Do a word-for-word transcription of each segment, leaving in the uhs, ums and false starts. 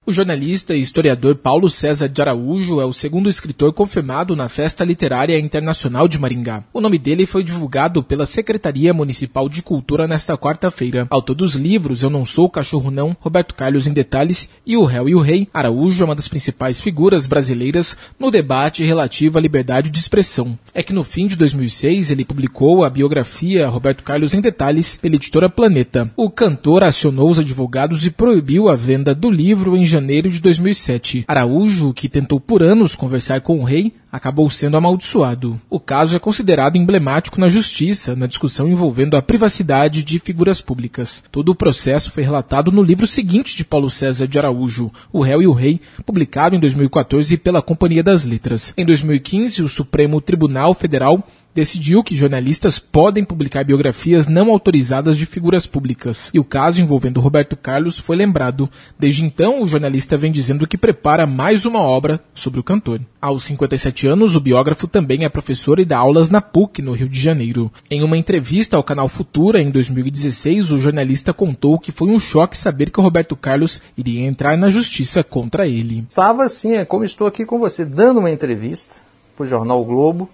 O jornalista e historiador Paulo César de Araújo é o segundo escritor confirmado na Festa Literária Internacional de Maringá. O nome dele foi divulgado pela Secretaria Municipal de Cultura nesta quarta-feira. Autor dos livros Eu Não Sou Cachorro Não, Roberto Carlos em Detalhes e O Réu e o Rei, Araújo é uma das principais figuras brasileiras no debate relativo à liberdade de expressão. É que no fim de dois mil e seis ele publicou a biografia Roberto Carlos em Detalhes pela editora Planeta. O cantor acionou os advogados e proibiu a venda do livro em janeiro de dois mil e sete. Araújo, que tentou por anos conversar com o rei, acabou sendo amaldiçoado. O caso é considerado emblemático na justiça, na discussão envolvendo a privacidade de figuras públicas. Todo o processo foi relatado no livro seguinte de Paulo César de Araújo, O Réu e o Rei, publicado em dois mil e quatorze pela Companhia das Letras. Em dois mil e quinze, o Supremo Tribunal Federal decidiu que jornalistas podem publicar biografias não autorizadas de figuras públicas. E o caso envolvendo Roberto Carlos foi lembrado. Desde então, o jornalista vem dizendo que prepara mais uma obra sobre o cantor. Aos cinquenta e sete anos, o biógrafo também é professor e dá aulas na P U C, no Rio de Janeiro. Em uma entrevista ao canal Futura, em dois mil e dezesseis, o jornalista contou que foi um choque saber que o Roberto Carlos iria entrar na justiça contra ele. Estava assim, é como estou aqui com você, dando uma entrevista para o jornal O Globo.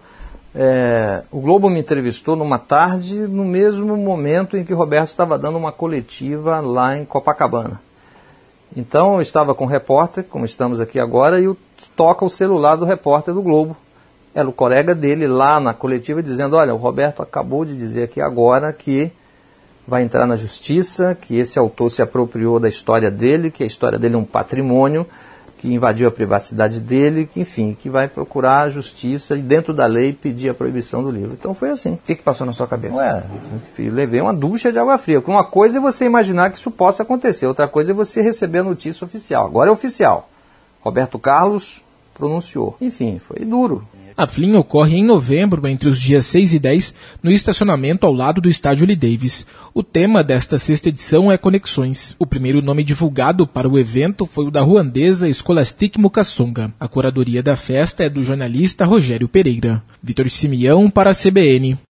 É, o Globo me entrevistou numa tarde, no mesmo momento em que o Roberto estava dando uma coletiva lá em Copacabana. Então eu estava com o repórter, como estamos aqui agora, e toca o celular do repórter do Globo. Era o colega dele lá na coletiva dizendo: olha, o Roberto acabou de dizer aqui agora que vai entrar na justiça, que esse autor se apropriou da história dele, que a história dele é um patrimônio, que invadiu a privacidade dele, que, enfim, que vai procurar a justiça e dentro da lei pedir a proibição do livro. Então foi assim. O que, que passou na sua cabeça? Ué, levei uma ducha de água fria. Uma coisa é você imaginar que isso possa acontecer, outra coisa é você receber a notícia oficial. Agora é oficial. Roberto Carlos pronunciou. Enfim, foi duro. A Flim ocorre em novembro, entre os dias seis e dez, no estacionamento ao lado do estádio Lee Davis. O tema desta sexta edição é Conexões. O primeiro nome divulgado para o evento foi o da ruandesa Scholastic Mukasonga. A curadoria da festa é do jornalista Rogério Pereira. Vitor Simeão para a C B N.